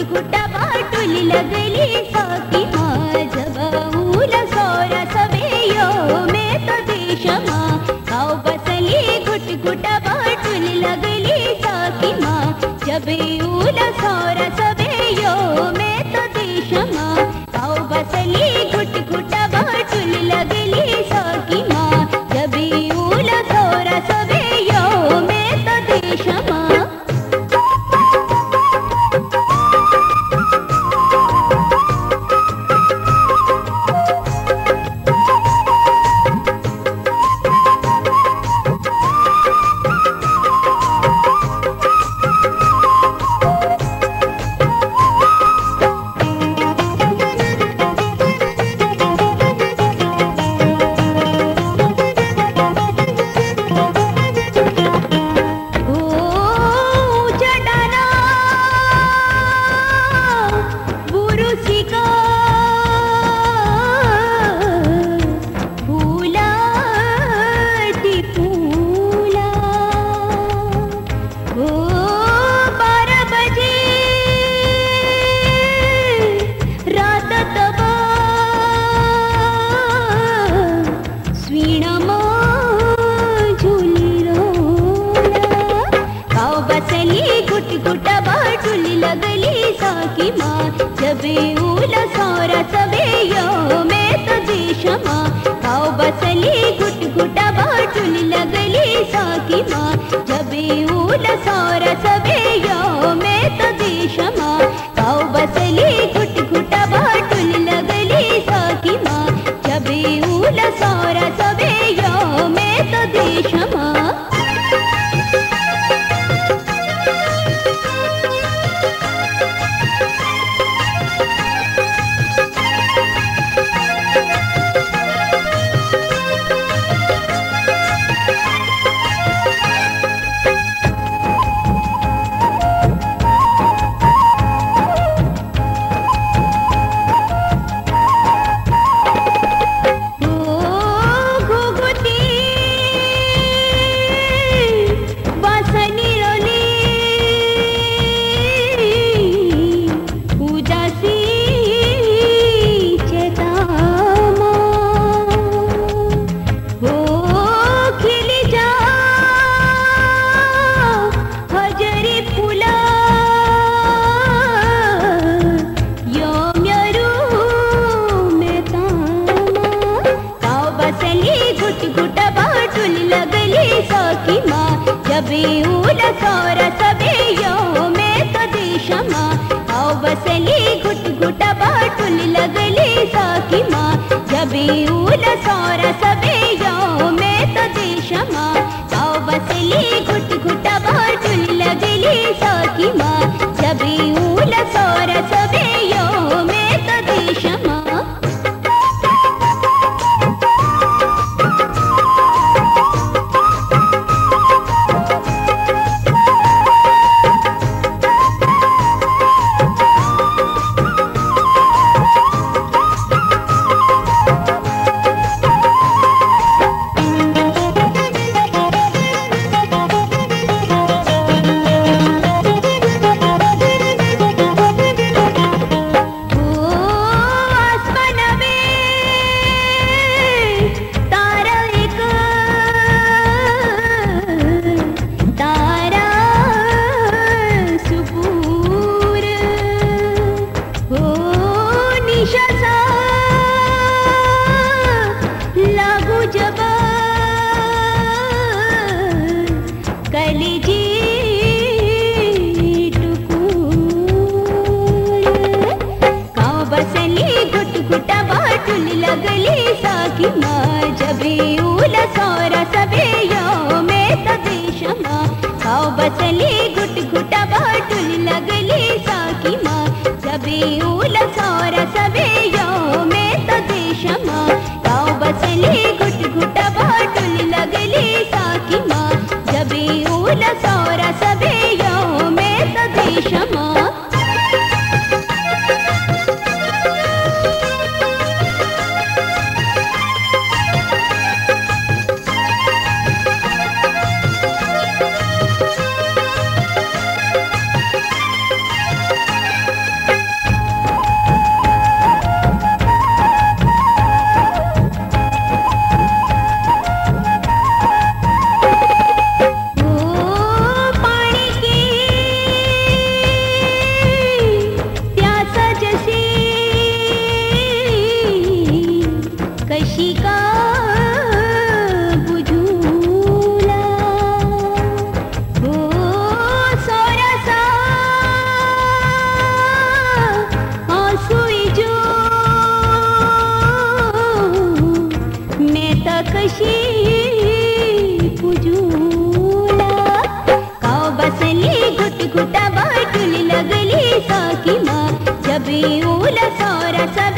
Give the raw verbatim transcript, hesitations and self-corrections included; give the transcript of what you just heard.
घुटा बाटुली लगली साकी मा जब ऊल सोरा सवेयो में तो देशमा गाव बसली घुट घुटा बाटुली लगली साकी मा जब ऊल सोरा सवेयो में तो देशमा गाव बसली घुट घुटा बाटुली लगली साकी मा जब ऊल सोरा सवेयो में तो देशमा साकी माँ जब ऊल सोरा सवेयो में तो देशमा गाव बसली घुट घुटा बाटुली लगली साकी माँ जब ऊल सोरा सवेयो में तो देशमा गाव बसली घुट घुटा बाटुली लगली साकी माँ जब ऊल सोरा सवेयो में तो देशमा साकी माँ जब ऊल सोरा सवेयो में तो देशमा गाव बसली घुट घुटा बाटुली लगली साकी माँ जब ऊल सोरा सवेयो में तो देशमा गाव बसली घुट घुटा बाटुली लगली साकी माँ जब ऊल सोरा सवेयो में तो देशमा लगली साकी माँ जब ऊल सोरा सवेयो में तो देशमा गाव बसली घुट घुटा बाटुली लगली साकी माँ जब ऊल सोरा सवेयो में तो देशमा गाव बसली घुट घुटा बाटुली लगली साकी माँ जब ऊल सोरा सवेयो में तो देशमा कशी पुजूला काव बसली घुट घुटा बाटुली लगली साकी मा जब ऊला सारा सब